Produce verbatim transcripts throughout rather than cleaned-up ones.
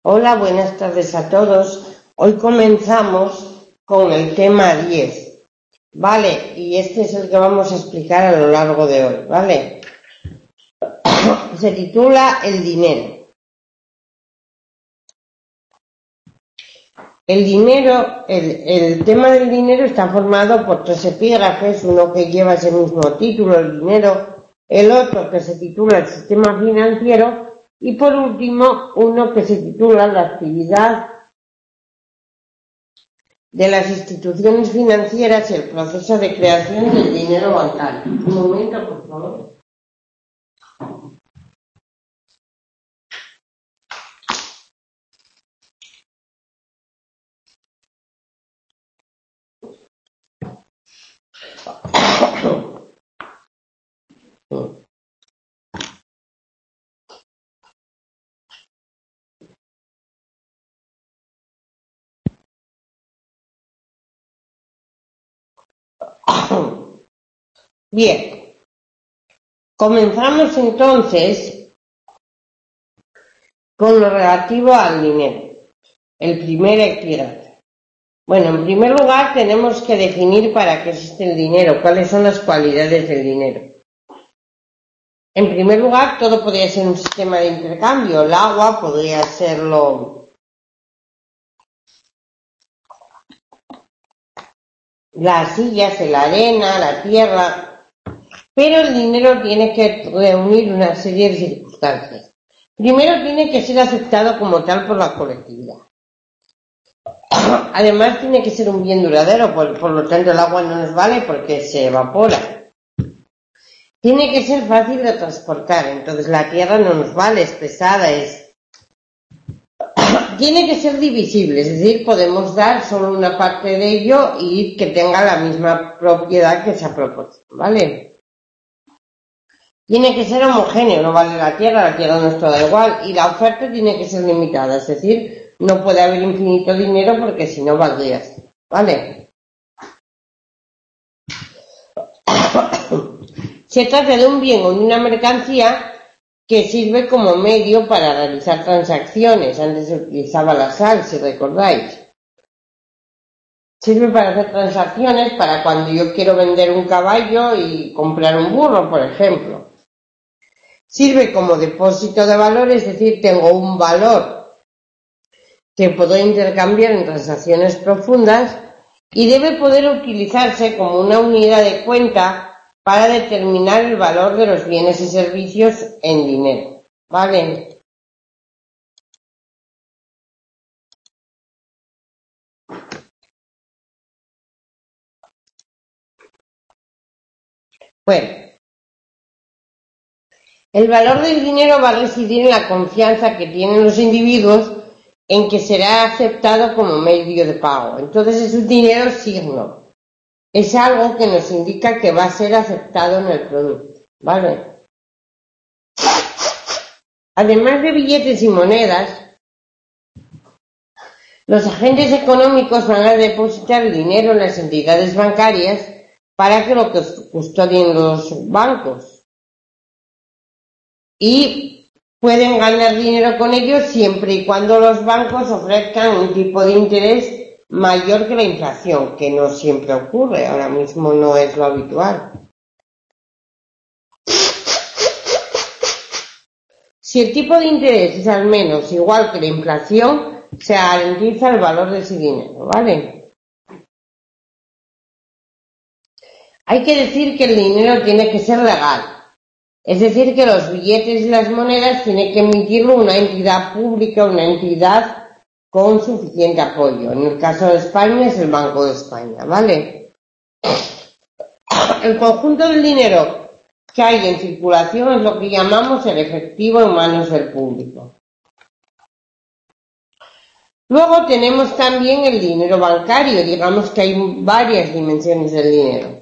Hola, buenas tardes a todos. Hoy comenzamos con el tema diez, ¿vale? Y este es el que vamos a explicar a lo largo de hoy, ¿vale? Se titula El dinero. El dinero, el, el tema del dinero está formado por tres epígrafes, uno que lleva ese mismo título, el dinero, el otro que se titula el sistema financiero y por último uno que se titula la actividad de las instituciones financieras y el proceso de creación del dinero bancario. Un momento, por favor. Bien, comenzamos entonces con lo relativo al dinero, el primer epígrafe. Bueno, en primer lugar tenemos que definir para qué existe el dinero, cuáles son las cualidades del dinero. En primer lugar, todo podría ser un sistema de intercambio, el agua podría serlo, las sillas, la arena, la tierra, pero el dinero tiene que reunir una serie de circunstancias. Primero, tiene que ser aceptado como tal por la colectividad. Además, tiene que ser un bien duradero, por, por lo tanto el agua no nos vale porque se evapora. Tiene que ser fácil de transportar, entonces la tierra no nos vale, es pesada, es... Tiene que ser divisible, es decir, podemos dar solo una parte de ello y que tenga la misma propiedad que esa proporción, ¿vale? Tiene que ser homogéneo, no vale la tierra, la tierra no es toda igual, y la oferta tiene que ser limitada, es decir, no puede haber infinito dinero porque si no valdría, ¿vale? Se trata de un bien o de una mercancía que sirve como medio para realizar transacciones. Antes se utilizaba la sal, si recordáis. Sirve para hacer transacciones para cuando yo quiero vender un caballo y comprar un burro, por ejemplo. Sirve como depósito de valor, es decir, tengo un valor que puedo intercambiar en transacciones profundas y debe poder utilizarse como una unidad de cuenta para determinar el valor de los bienes y servicios en dinero, ¿vale? Bueno, el valor del dinero va a residir en la confianza que tienen los individuos en que será aceptado como medio de pago. Entonces es un dinero signo. Es algo que nos indica que va a ser aceptado en el producto, ¿vale? Además de billetes y monedas, los agentes económicos van a depositar el dinero en las entidades bancarias para que lo custodien los bancos. Y pueden ganar dinero con ellos siempre y cuando los bancos ofrezcan un tipo de interés mayor que la inflación, que no siempre ocurre, ahora mismo no es lo habitual. Si el tipo de interés es al menos igual que la inflación, se garantiza el valor de ese dinero, ¿vale? Hay que decir que el dinero tiene que ser legal, es decir, que los billetes y las monedas tiene que emitirlo una entidad pública, una entidad con suficiente apoyo. En el caso de España es el Banco de España, ¿vale? El conjunto del dinero que hay en circulación es lo que llamamos el efectivo en manos del público. Luego tenemos también el dinero bancario, digamos que hay varias dimensiones del dinero.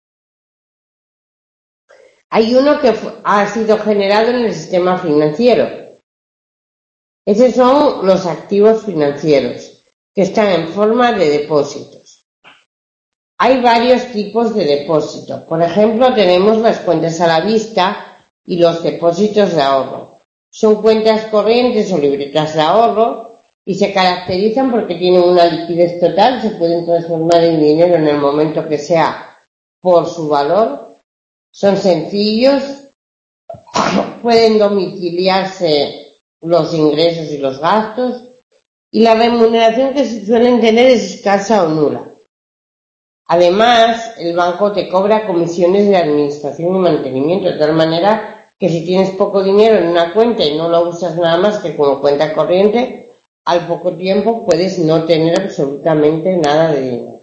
Hay uno que ha sido generado en el sistema financiero. Esos son los activos financieros, que están en forma de depósitos. Hay varios tipos de depósitos. Por ejemplo, tenemos las cuentas a la vista y los depósitos de ahorro. Son cuentas corrientes o libretas de ahorro y se caracterizan porque tienen una liquidez total, se pueden transformar en dinero en el momento que sea por su valor, son sencillos, pueden domiciliarse los ingresos y los gastos, y la remuneración que se suelen tener es escasa o nula. Además, el banco te cobra comisiones de administración y mantenimiento, de tal manera que si tienes poco dinero en una cuenta y no lo usas nada más que como cuenta corriente, al poco tiempo puedes no tener absolutamente nada de dinero.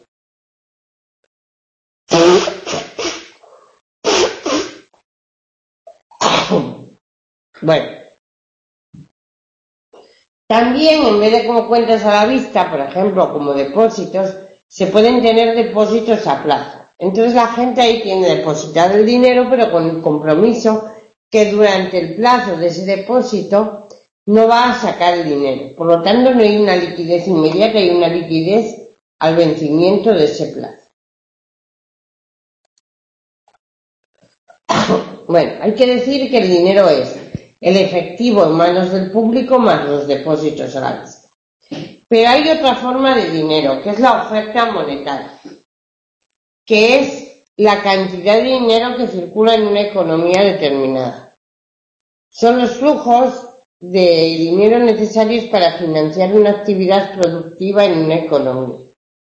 Bueno, también en vez de como cuentas a la vista, por ejemplo, como depósitos, se pueden tener depósitos a plazo. Entonces la gente ahí tiene depositado el dinero, pero con el compromiso que durante el plazo de ese depósito no va a sacar el dinero. Por lo tanto, no hay una liquidez inmediata, hay una liquidez al vencimiento de ese plazo. Bueno, hay que decir que el dinero es el efectivo en manos del público más los depósitos a la vista. Pero hay otra forma de dinero, que es la oferta monetaria, que es la cantidad de dinero que circula en una economía determinada. Son los flujos de dinero necesarios para financiar una actividad productiva en una economía.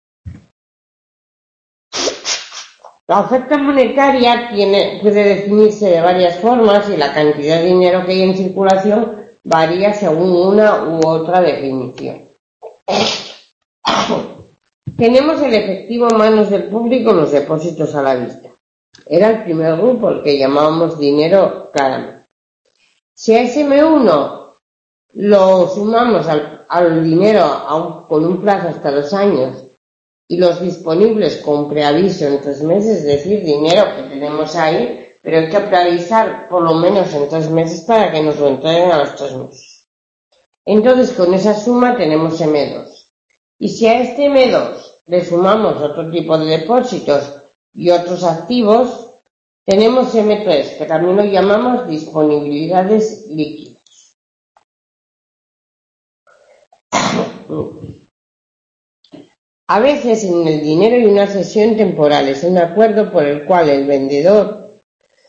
La oferta monetaria tiene, puede definirse de varias formas y la cantidad de dinero que hay en circulación varía según una u otra definición. Tenemos el efectivo en manos del público, los depósitos a la vista. Era el primer grupo, el que llamábamos dinero claramente. Si a ese eme uno lo sumamos al, al dinero a un, con un plazo hasta dos años y los disponibles con preaviso en tres meses, es decir, dinero que tenemos ahí, pero hay que preavisar por lo menos en tres meses para que nos lo entreguen a los tres meses. Entonces, con esa suma tenemos eme dos. Y si a este eme dos le sumamos otro tipo de depósitos y otros activos, tenemos eme tres, que también lo llamamos disponibilidades líquidas. A veces en el dinero hay una cesión temporal, es un acuerdo por el cual el vendedor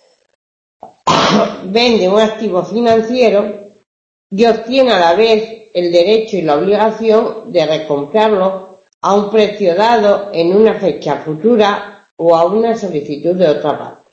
vende un activo financiero y obtiene a la vez el derecho y la obligación de recomprarlo a un precio dado en una fecha futura o a una solicitud de otra parte.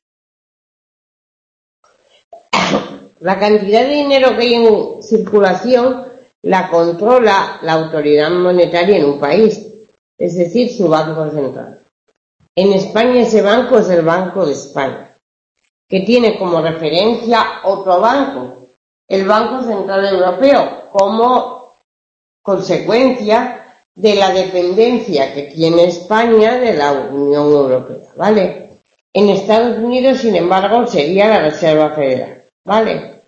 La cantidad de dinero que hay en circulación la controla la autoridad monetaria en un país, es decir, su Banco Central. En España ese banco es el Banco de España, que tiene como referencia otro banco, el Banco Central Europeo, como consecuencia de la dependencia que tiene España de la Unión Europea, ¿vale? En Estados Unidos, sin embargo, sería la Reserva Federal, ¿vale?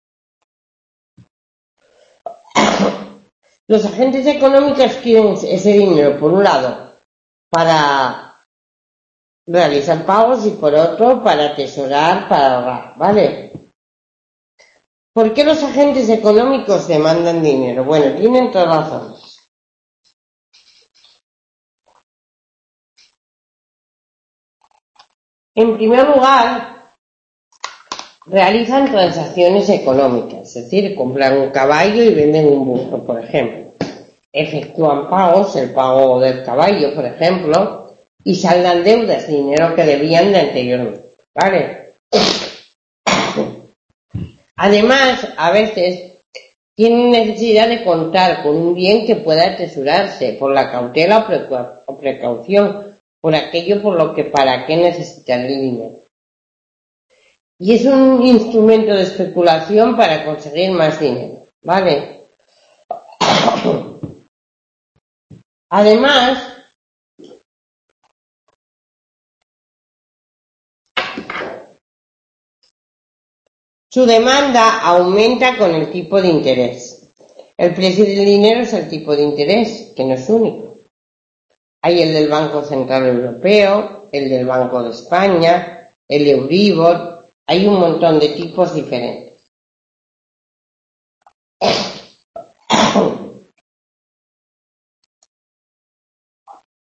Los agentes económicos quieren ese dinero, por un lado, para realizar pagos y por otro, para atesorar, para ahorrar, ¿vale? ¿Por qué los agentes económicos demandan dinero? Bueno, tienen tres razones. En primer lugar, realizan transacciones económicas, es decir, compran un caballo y venden un burro, por ejemplo. Efectúan pagos, el pago del caballo, por ejemplo, y saldan deudas, dinero que debían de anteriormente, ¿vale? Además, a veces tienen necesidad de contar con un bien que pueda atesorarse por la cautela o precaución, por aquello por lo que para qué necesitan el dinero. Y es un instrumento de especulación para conseguir más dinero, ¿vale? Además, su demanda aumenta con el tipo de interés. El precio del dinero es el tipo de interés, que no es único. Hay el del Banco Central Europeo, el del Banco de España, el Euribor, hay un montón de tipos diferentes.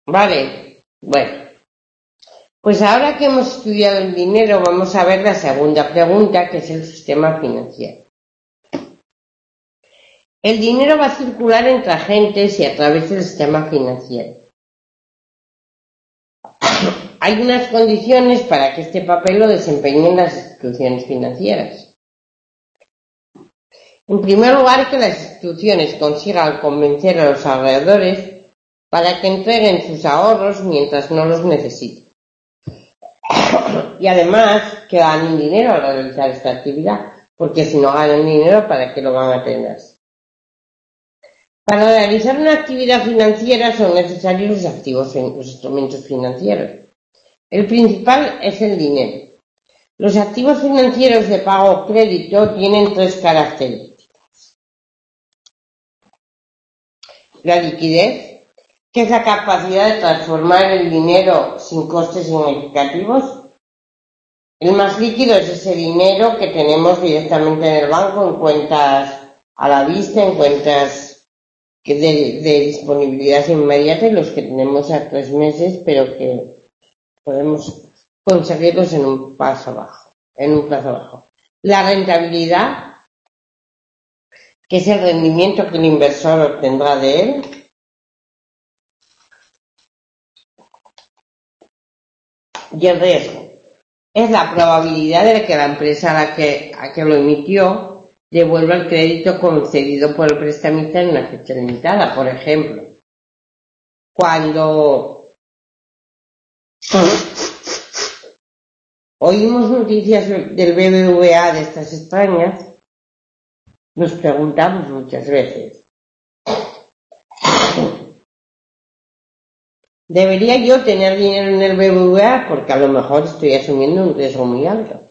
Vale, bueno, pues ahora que hemos estudiado el dinero, vamos a ver la segunda pregunta, que es el sistema financiero. El dinero va a circular entre agentes y a través del sistema financiero. Hay unas condiciones para que este papel lo desempeñen las instituciones financieras. En primer lugar, que las instituciones consigan convencer a los ahorradores para que entreguen sus ahorros mientras no los necesiten. Y además, que ganen dinero al realizar esta actividad, porque si no ganan dinero, ¿para qué lo van a tener? Para realizar una actividad financiera son necesarios los activos, los instrumentos financieros. El principal es el dinero. Los activos financieros de pago o crédito tienen tres características. La liquidez, que es la capacidad de transformar el dinero sin costes significativos. El más líquido es ese dinero que tenemos directamente en el banco, en cuentas a la vista, en cuentas de, de disponibilidad inmediata, y los que tenemos a tres meses, pero que podemos conseguirlos en un plazo bajo, en un plazo bajo. La rentabilidad, que es el rendimiento que el inversor obtendrá de él. Y el riesgo, es la probabilidad de que la empresa a la que, a que lo emitió devuelva el crédito concedido por el prestamista en una fecha limitada. Por ejemplo, cuando oímos noticias del B B V A de estas extrañas, nos preguntamos muchas veces, ¿debería yo tener dinero en el B B V A? Porque a lo mejor estoy asumiendo un riesgo muy alto.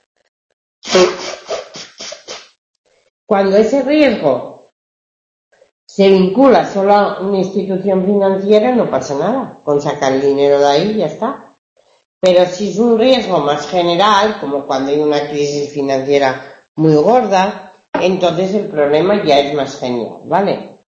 Cuando ese riesgo se vincula solo a una institución financiera, no pasa nada, con sacar el dinero de ahí ya está. Pero si es un riesgo más general, como cuando hay una crisis financiera muy gorda, entonces el problema ya es más genial, ¿vale?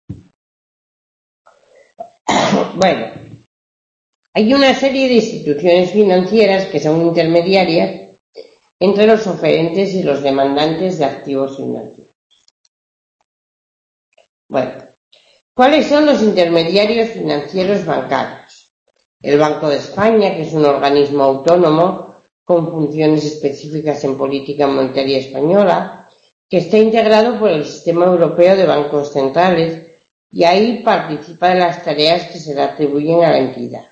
Bueno, hay una serie de instituciones financieras que son intermediarias entre los oferentes y los demandantes de activos financieros. Bueno, ¿cuáles son los intermediarios financieros bancarios? El Banco de España, que es un organismo autónomo con funciones específicas en política monetaria española, que está integrado por el Sistema Europeo de Bancos Centrales y ahí participa de las tareas que se le atribuyen a la entidad.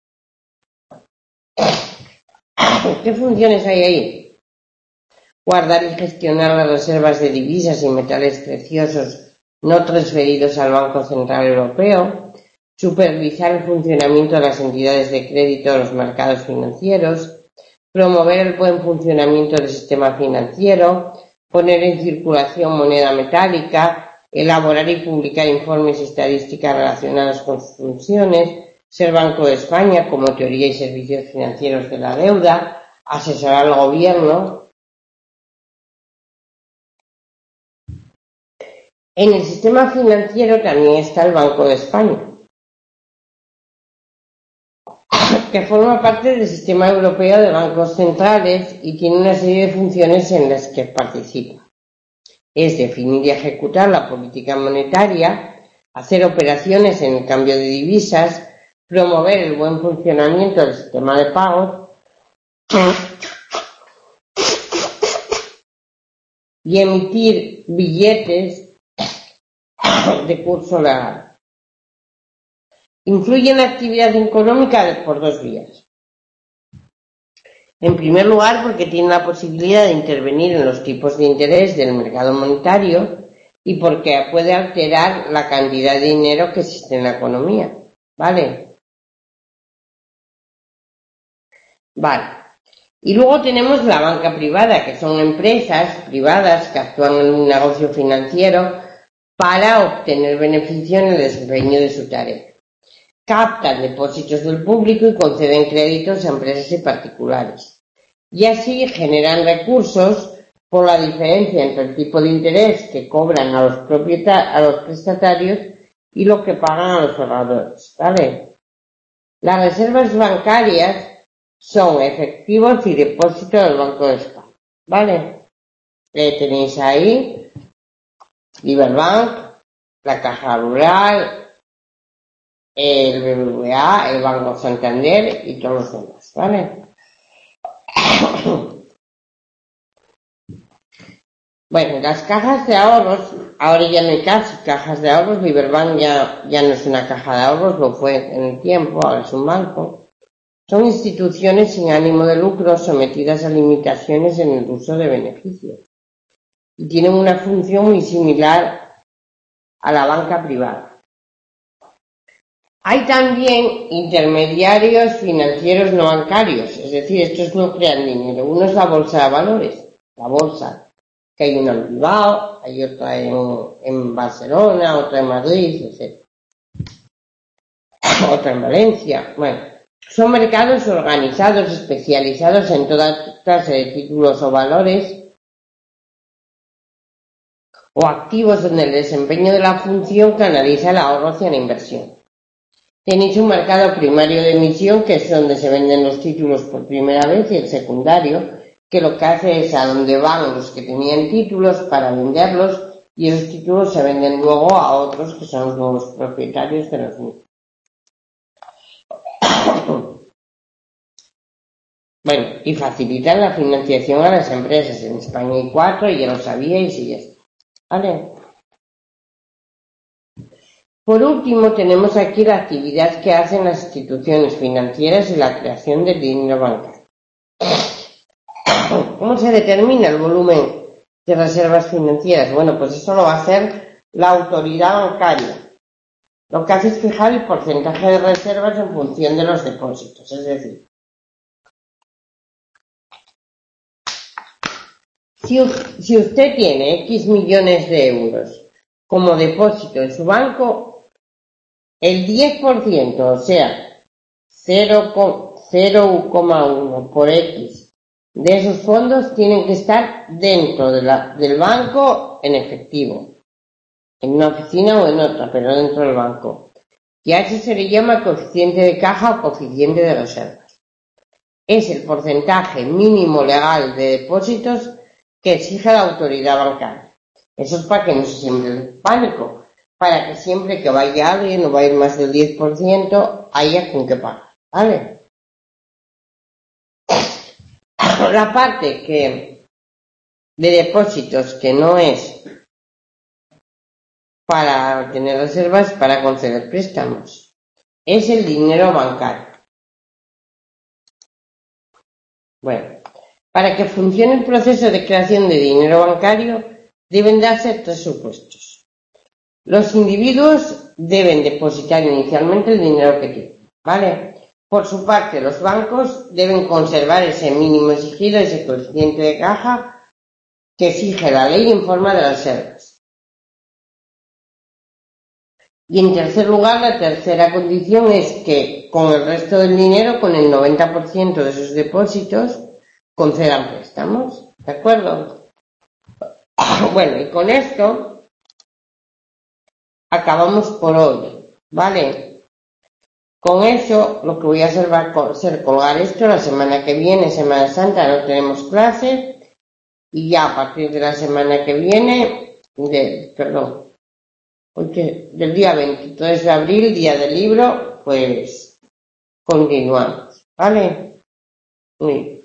¿Qué funciones hay ahí? Guardar y gestionar las reservas de divisas y metales preciosos no transferidos al Banco Central Europeo, supervisar el funcionamiento de las entidades de crédito de los mercados financieros, promover el buen funcionamiento del sistema financiero, poner en circulación moneda metálica, elaborar y publicar informes y estadísticas relacionadas con sus funciones, ser Banco de España como teoría y servicios financieros de la deuda, asesorar al gobierno. En el sistema financiero también está el Banco de España, que forma parte del Sistema Europeo de Bancos Centrales y tiene una serie de funciones en las que participa. Es definir y ejecutar la política monetaria, hacer operaciones en el cambio de divisas, promover el buen funcionamiento del sistema de pagos y emitir billetes de curso legal. Influye en la actividad económica por dos vías. En primer lugar, porque tiene la posibilidad de intervenir en los tipos de interés del mercado monetario y porque puede alterar la cantidad de dinero que existe en la economía. ¿Vale? Vale. Y luego tenemos la banca privada, que son empresas privadas que actúan en un negocio financiero para obtener beneficio en el desempeño de su tarea. Captan depósitos del público y conceden créditos a empresas y particulares. Y así generan recursos por la diferencia entre el tipo de interés que cobran a los, propietarios, a los prestatarios y lo que pagan a los ahorradores. ¿Vale? Las reservas bancarias son efectivos y depósitos del Banco de España, ¿vale? Eh, tenéis ahí Liberbank, la Caja Rural, el B B V A, el Banco Santander y todos los demás, ¿vale? Bueno, las cajas de ahorros, ahora ya no hay casi cajas de ahorros, Liberbank ya, ya no es una caja de ahorros, lo fue en el tiempo, ahora es un banco. Son instituciones sin ánimo de lucro sometidas a limitaciones en el uso de beneficios y tienen una función muy similar a la banca privada. Hay también intermediarios financieros no bancarios, es decir, estos no crean dinero. Uno es la bolsa de valores, la bolsa, que hay una en Bilbao, hay otra en, en Barcelona, otra en Madrid, etcétera. Otra en Valencia. Bueno, son mercados organizados, especializados en toda clase de títulos o valores o activos donde el desempeño de la función canaliza el ahorro hacia la inversión. Tenéis un mercado primario de emisión, que es donde se venden los títulos por primera vez, y el secundario, que lo que hace es a donde van los que tenían títulos para venderlos, y esos títulos se venden luego a otros que son los nuevos propietarios de los mismos. Bueno, y facilitan la financiación a las empresas. En España hay cuatro, y ya lo sabíais y ya está. ¿Vale? Por último, tenemos aquí la actividad que hacen las instituciones financieras y la creación del dinero bancario. ¿Cómo se determina el volumen de reservas financieras? Bueno, pues eso lo va a hacer la autoridad bancaria. Lo que hace es fijar el porcentaje de reservas en función de los depósitos. Es decir, si, si usted tiene X millones de euros como depósito en su banco, el diez por ciento, o sea, cero coma uno por X de esos fondos tienen que estar dentro de la, del banco en efectivo, en una oficina o en otra, pero dentro del banco. Y a eso se le llama coeficiente de caja o coeficiente de reservas. Es el porcentaje mínimo legal de depósitos que exige la autoridad bancaria. Eso es para que no se siembre el pánico, para que siempre que vaya alguien, no va a ir más del diez por ciento, haya con qué pagar, ¿vale? La parte que de depósitos que no es para tener reservas, para conceder préstamos, es el dinero bancario. Bueno, para que funcione el proceso de creación de dinero bancario, deben darse tres supuestos. Los individuos deben depositar inicialmente el dinero que tienen, ¿vale? Por su parte, los bancos deben conservar ese mínimo exigido, ese coeficiente de caja que exige la ley en forma de reservas. Y en tercer lugar, la tercera condición es que con el resto del dinero, con el noventa por ciento de sus depósitos, concedan préstamos, ¿de acuerdo? Bueno, y con esto acabamos por hoy, ¿vale? Con eso, lo que voy a hacer va a ser colgar esto la semana que viene, Semana Santa, no tenemos clase, y ya a partir de la semana que viene, de, perdón, porque del día veintitrés de abril, día del libro, pues continuamos, ¿vale? Muy bien.